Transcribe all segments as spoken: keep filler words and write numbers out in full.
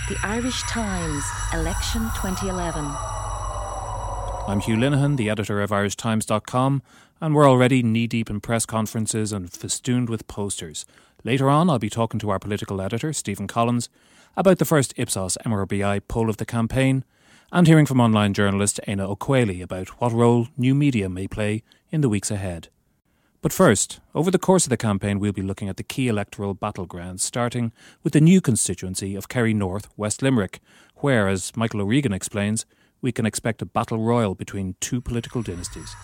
The Irish Times, Election twenty eleven. I'm Hugh Linehan, the editor of irish times dot com, and we're already knee-deep in press conferences and festooned with posters. Later on, I'll be talking to our political editor, Stephen Collins, about the first Ipsos M R B I poll of the campaign, and hearing from online journalist Éanna Ó Cuélí about what role new media may play in the weeks ahead. But first, over the course of the campaign, we'll be looking at the key electoral battlegrounds, starting with the new constituency of Kerry North, West Limerick, where, as Michael O'Regan explains, we can expect a battle royal between two political dynasties.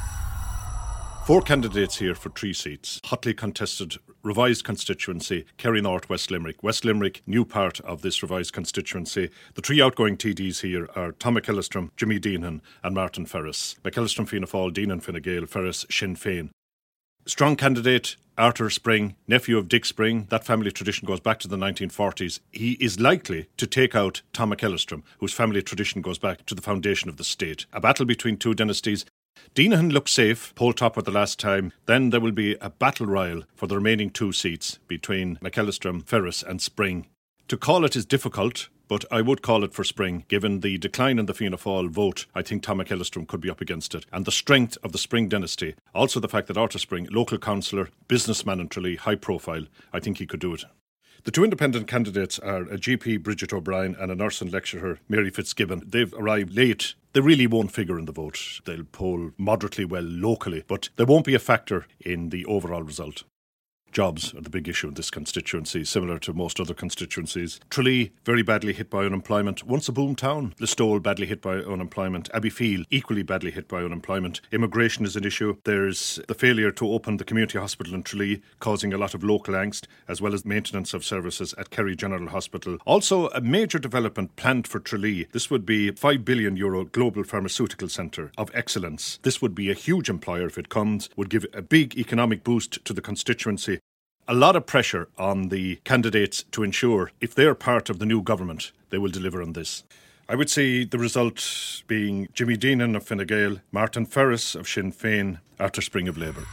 Four candidates here for three seats. Hotly contested revised constituency, Kerry North, West Limerick. West Limerick, new part of this revised constituency. The three outgoing T Ds here are Tom McAllister, Jimmy Deehan and Martin Ferris. McAllister, Fianna Fáil, Deehan, Fine Gael, Ferris, Sinn Féin. Strong candidate, Arthur Spring, nephew of Dick Spring. That family tradition goes back to the nineteen forties. He is likely to take out Tom McAllister, whose family tradition goes back to the foundation of the state. A battle between two dynasties. Deehan looks safe, poll topper the last time. Then there will be a battle royal for the remaining two seats between McAllister, Ferris and Spring. To call it is difficult, but I would call it for Spring. Given the decline in the Fianna Fáil vote, I think Tom McAllister could be up against it. And the strength of the Spring dynasty, also the fact that Arthur Spring, local councillor, businessman in Tralee, high profile, I think he could do it. The two independent candidates are a G P, Bridget O'Brien, and a nurse and lecturer, Mary Fitzgibbon. They've arrived late. They really won't figure in the vote. They'll poll moderately well locally, but they won't be a factor in the overall result. Jobs are the big issue in this constituency, similar to most other constituencies. Tralee, very badly hit by unemployment. Once a boom town. Listowel, badly hit by unemployment. Abbeyfeale, equally badly hit by unemployment. Immigration is an issue. There's the failure to open the community hospital in Tralee, causing a lot of local angst, as well as maintenance of services at Kerry General Hospital. Also, a major development planned for Tralee. This would be a five billion euro global pharmaceutical centre of excellence. This would be a huge employer if it comes, would give a big economic boost to the constituency. A lot of pressure on the candidates to ensure if they're part of the new government, they will deliver on this. I would see the result being Jimmy Deehan of Fine Gael, Martin Ferris of Sinn Féin, Arthur Spring of Labour.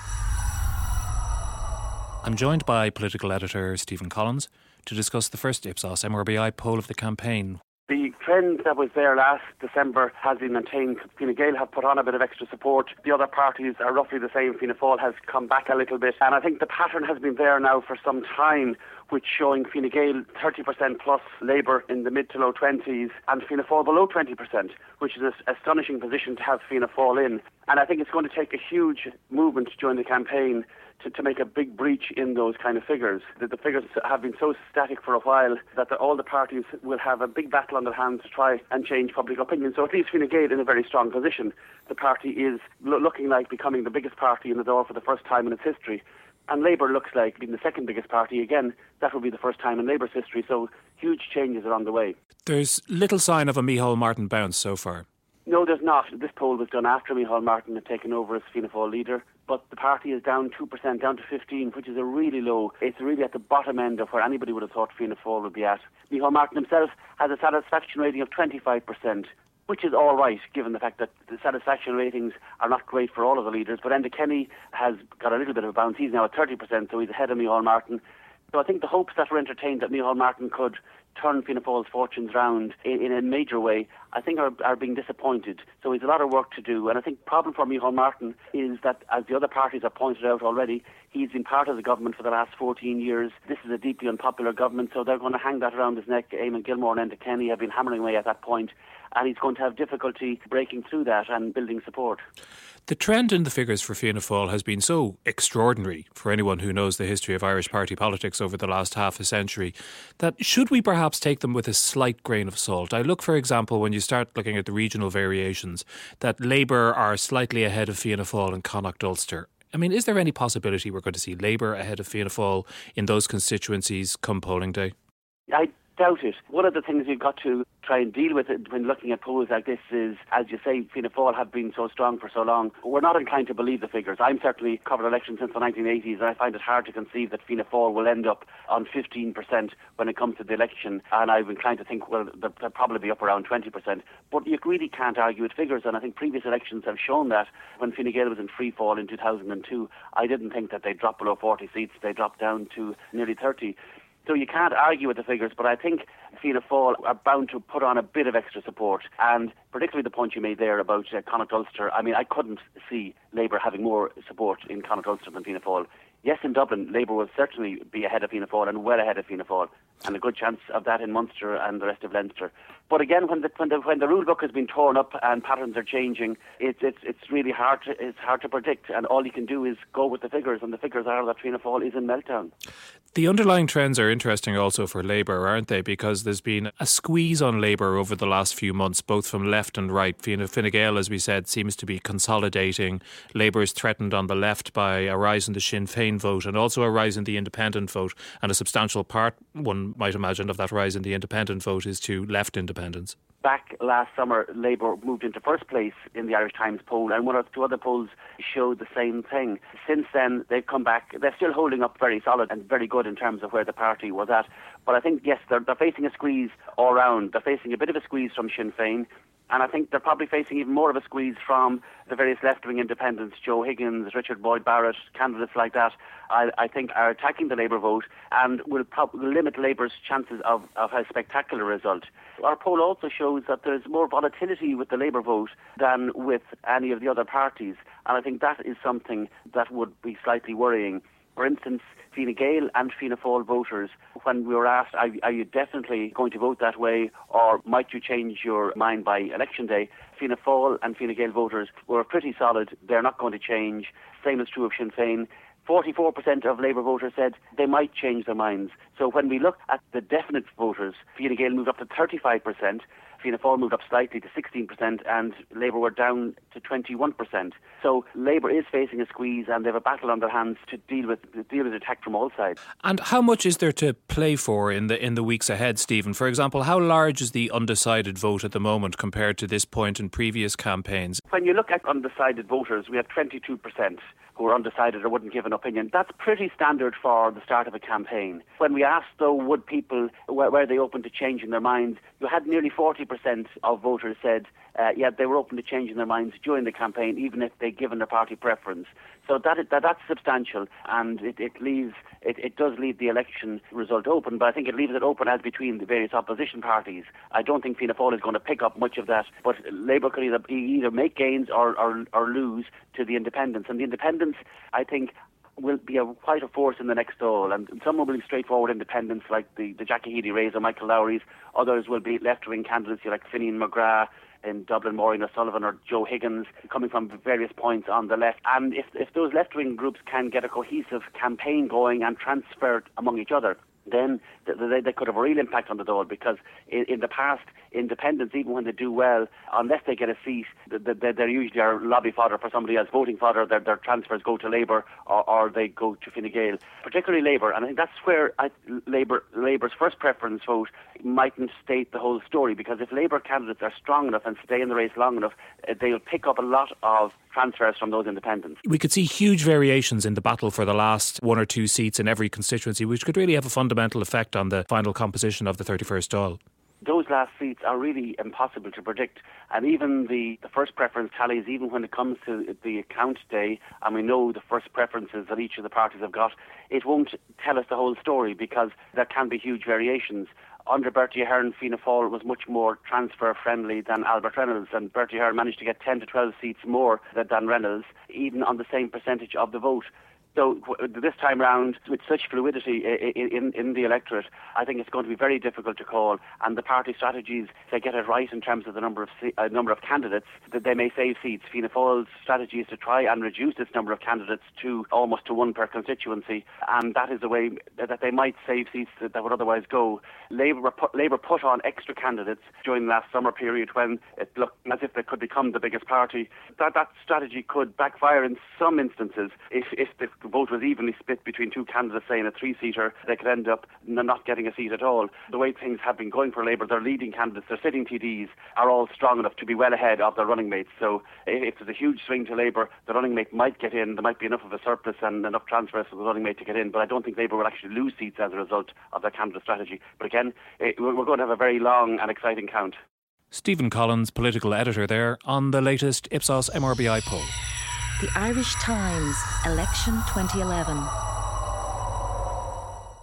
I'm joined by political editor Stephen Collins to discuss the first Ipsos M R B I poll of the campaign. The trend that was there last December has been maintained. Fine Gael have put on a bit of extra support. The other parties are roughly the same. Fianna Fáil has come back a little bit. And I think the pattern has been there now for some time, which showing Fine Gael thirty percent plus, Labour in the mid to low twenties, and Fianna Fáil below twenty percent, which is an astonishing position to have Fianna Fáil in. And I think it's going to take a huge movement during the campaign to, to make a big breach in those kind of figures. The, the figures have been so static for a while that the, all the parties will have a big battle on their hands to try and change public opinion. So at least Fine Gael in a very strong position. The party is lo- looking like becoming the biggest party in the door for the first time in its history. And Labour looks like being the second biggest party. Again, that will be the first time in Labour's history. So huge changes are on the way. There's little sign of a Micheál Martin bounce so far. No, there's not. This poll was done after Micheál Martin had taken over as Fianna Fáil leader. But the party is down two percent, down to fifteen, which is a really low. It's really at the bottom end of where anybody would have thought Fianna Fáil would be at. Micheál Martin himself has a satisfaction rating of twenty-five percent, which is all right, given the fact that the satisfaction ratings are not great for all of the leaders. But Enda Kenny has got a little bit of a bounce. He's now at thirty percent, so he's ahead of Micheál Martin. So I think the hopes that were entertained that Micheál Martin could turn Fianna Fáil's fortunes round in, in a major way, I think are, are being disappointed. So he's a lot of work to do. And I think the problem for Micheál Martin is that, as the other parties have pointed out already, he's been part of the government for the last fourteen years. This is a deeply unpopular government, so they're going to hang that around his neck. Eamon Gilmore and Enda Kenny have been hammering away at that point, and he's going to have difficulty breaking through that and building support. The trend in the figures for Fianna Fáil has been so extraordinary for anyone who knows the history of Irish party politics over the last half a century that should we perhaps take them with a slight grain of salt? I look, for example, when you start looking at the regional variations, that Labour are slightly ahead of Fianna Fáil and Connacht Ulster. I mean, is there any possibility we're going to see Labour ahead of Fianna Fáil in those constituencies come polling day? I doubt it. One of the things you've got to try and deal with it when looking at polls like this is, as you say, Fianna Fáil have been so strong for so long. We're not inclined to believe the figures. I'm certainly covered elections since the nineteen eighties, and I find it hard to conceive that Fianna Fáil will end up on fifteen percent when it comes to the election, and I'm inclined to think, well, they'll probably be up around twenty percent. But you really can't argue with figures, and I think previous elections have shown that. When Fine Gael was in free fall in two thousand two, I didn't think that they'd drop below forty seats. They dropped down to nearly thirty. So you can't argue with the figures, but I think Fianna Fáil are bound to put on a bit of extra support, and particularly the point you made there about uh, Connacht Ulster. I mean, I couldn't see Labour having more support in Connacht Ulster than Fianna Fáil. Yes, in Dublin, Labour will certainly be ahead of Fianna Fáil and well ahead of Fianna Fáil, and a good chance of that in Munster and the rest of Leinster. But again, when the when the when the rule book has been torn up and patterns are changing, it's it's it's really hard to it's hard to predict, and all you can do is go with the figures, and the figures are that Fianna Fáil is in meltdown. The underlying trends are interesting also for Labour, aren't they? Because there's been a squeeze on Labour over the last few months, both from left and right. Fianna, Fine Gael, as we said, seems to be consolidating. Labour is threatened on the left by a rise in the Sinn Féin vote and also a rise in the independent vote. And a substantial part, one might imagine, of that rise in the independent vote is to left independence. Back last summer, Labour moved into first place in the Irish Times poll, and one or two other polls showed the same thing. Since then, they've come back. They're still holding up very solid and very good in terms of where the party was at. But I think, yes, they're, they're facing a squeeze all round. They're facing a bit of a squeeze from Sinn Féin, and I think they're probably facing even more of a squeeze from the various left-wing independents, Joe Higgins, Richard Boyd Barrett, candidates like that, I, I think are attacking the Labour vote and will probably limit Labour's chances of, of a spectacular result. Our poll also shows that there's more volatility with the Labour vote than with any of the other parties, and I think that is something that would be slightly worrying. For instance, Fine Gael and Fianna Fáil voters, when we were asked, are, are you definitely going to vote that way, or might you change your mind by election day? Fianna Fáil and Fine Gael voters were pretty solid. They're not going to change. Same is true of Sinn Féin. forty-four percent of Labour voters said they might change their minds. So when we look at the definite voters, Fine Gael moved up to thirty-five percent, Fianna Fáil moved up slightly to sixteen percent, and Labour were down to twenty-one percent. So Labour is facing a squeeze, and they have a battle on their hands to deal with to deal with attack from all sides. And how much is there to play for in the in the weeks ahead, Stephen? For example, how large is the undecided vote at the moment compared to this point in previous campaigns? When you look at undecided voters, we have twenty-two percent who are undecided or wouldn't give an opinion. That's pretty standard for the start of a campaign. When we asked, though, would people, were, were they open to changing their minds, you had nearly forty percent of voters said, uh, yeah, they were open to changing their minds during the campaign, even if they'd given their party preference. So that, is, that that's substantial, and it, it leaves it, it does leave the election result open, but I think it leaves it open as between the various opposition parties. I don't think Fianna Fáil is going to pick up much of that, but Labour could either, either make gains or, or, or lose to the independents. And the independents, I think, will be a, quite a force in the next Dáil, and some will be straightforward independents like the, the Jackie Healy Rays or Michael Lowry's. Others will be left-wing candidates like Finian McGrath in Dublin, Maureen O'Sullivan or Joe Higgins, coming from various points on the left. And if, if those left-wing groups can get a cohesive campaign going and transfer it among each other, then they, they could have a real impact on the Dáil, because in, in the past, independents, even when they do well, unless they get a seat, they, they're usually are lobby fodder for somebody else, voting fodder. Their, their transfers go to Labour or, or they go to Fine Gael, particularly Labour. And I think that's where I, Labour Labour's first preference vote mightn't state the whole story, because if Labour candidates are strong enough and stay in the race long enough, they'll pick up a lot of transfers from those independents. We could see huge variations in the battle for the last one or two seats in every constituency, which could really have a fundamental effect on the final composition of the thirty-first Dáil. Those last seats are really impossible to predict, and even the, the first preference tallies, even when it comes to the account day, and we know the first preferences that each of the parties have got, it won't tell us the whole story, because there can be huge variations. Under Bertie Ahern, Fianna Fáil was much more transfer-friendly than Albert Reynolds, and Bertie Ahern managed to get ten to twelve seats more than Reynolds, even on the same percentage of the vote. So this time round, with such fluidity in, in, in the electorate, I think it's going to be very difficult to call. And the party strategies, if they get it right in terms of the number of uh, number of candidates, that they may save seats. Fianna Fáil's strategy is to try and reduce this number of candidates to almost to one per constituency, and that is the way that they might save seats that, that would otherwise go. Labour put, Labour put on extra candidates during the last summer period when it looked as if they could become the biggest party. That that strategy could backfire in some instances if if the the vote was evenly split between two candidates, say in a three-seater, they could end up not getting a seat at all. The way things have been going for Labour, their leading candidates, their sitting T Ds, are all strong enough to be well ahead of their running mates. So if there's a huge swing to Labour, the running mate might get in. There might be enough of a surplus and enough transfers for the running mate to get in. But I don't think Labour will actually lose seats as a result of their candidate strategy. But again, we're going to have a very long and exciting count. Stephen Collins, political editor there, on the latest Ipsos M R B I poll. The Irish Times, Election twenty eleven.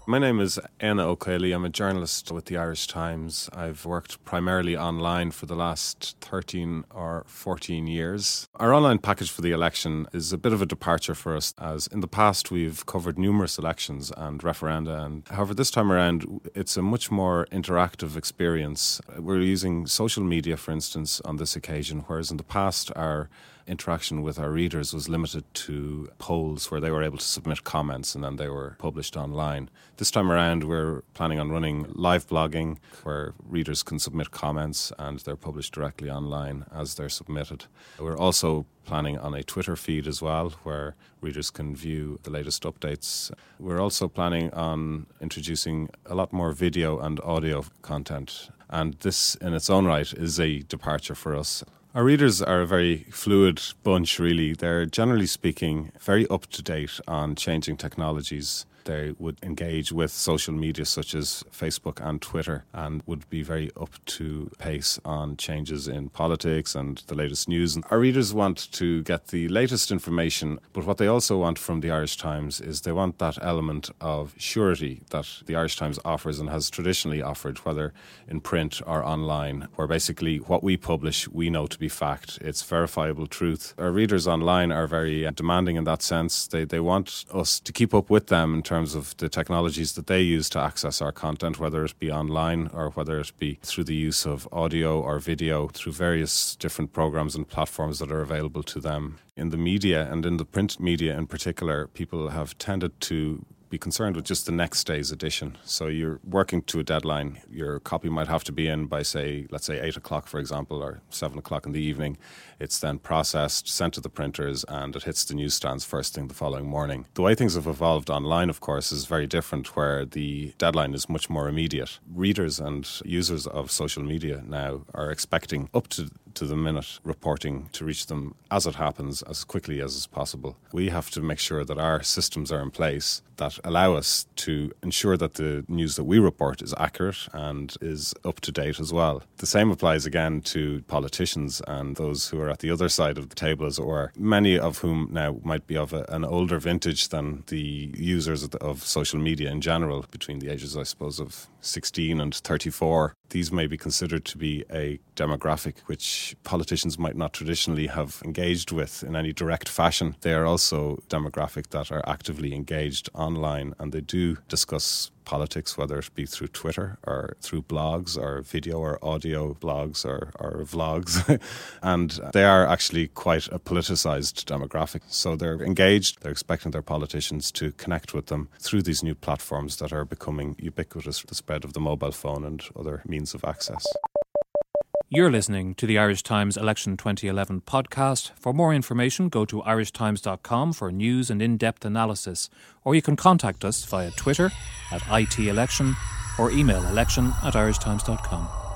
My name is Anna O'Kelly. I'm a journalist with the Irish Times. I've worked primarily online for the last thirteen or fourteen years. Our online package for the election is a bit of a departure for us, as in the past we've covered numerous elections and referenda. And however, this time around, it's a much more interactive experience. We're using social media, for instance, on this occasion, whereas in the past our interaction with our readers was limited to polls where they were able to submit comments and then they were published online. This time around we're planning on running live blogging where readers can submit comments and they're published directly online as they're submitted. We're also planning on a Twitter feed as well where readers can view the latest updates. We're also planning on introducing a lot more video and audio content, and this in its own right is a departure for us. Our readers are a very fluid bunch, really. They're generally speaking very up-to-date on changing technologies. They would engage with social media such as Facebook and Twitter and would be very up to pace on changes in politics and the latest news. And our readers want to get the latest information, but what they also want from the Irish Times is they want that element of surety that the Irish Times offers and has traditionally offered, whether in print or online, where basically what we publish we know to be fact. It's verifiable truth. Our readers online are very demanding in that sense. They, they want us to keep up with them in terms of the technologies that they use to access our content, whether it be online or whether it be through the use of audio or video through various different programs and platforms that are available to them. In the media and in the print media in particular, people have tended to be concerned with just the next day's edition. So you're working to a deadline. Your copy might have to be in by, say, let's say eight o'clock, for example, or seven o'clock in the evening. It's then processed, sent to the printers, and it hits the newsstands first thing the following morning. The way things have evolved online, of course, is very different, where the deadline is much more immediate. Readers and users of social media now are expecting up to to the minute reporting to reach them as it happens, as quickly as is possible. We have to make sure that our systems are in place that allow us to ensure that the news that we report is accurate and is up to date as well. The same applies again to politicians and those who are at the other side of the table, as it were, many of whom now might be of a, an older vintage than the users of, the, of social media in general, between the ages, I suppose, of sixteen and thirty-four. These may be considered to be a demographic which politicians might not traditionally have engaged with in any direct fashion. They are also a demographic that are actively engaged online, and they do discuss politics, whether it be through Twitter or through blogs or video or audio blogs or, or vlogs. And they are actually quite a politicised demographic. So they're engaged, they're expecting their politicians to connect with them through these new platforms that are becoming ubiquitous, the spread of the mobile phone and other means of access. You're listening to the Irish Times Election twenty eleven podcast. For more information, go to irish times dot com for news and in-depth analysis, or you can contact us via Twitter at I T election or email election at irish times dot com.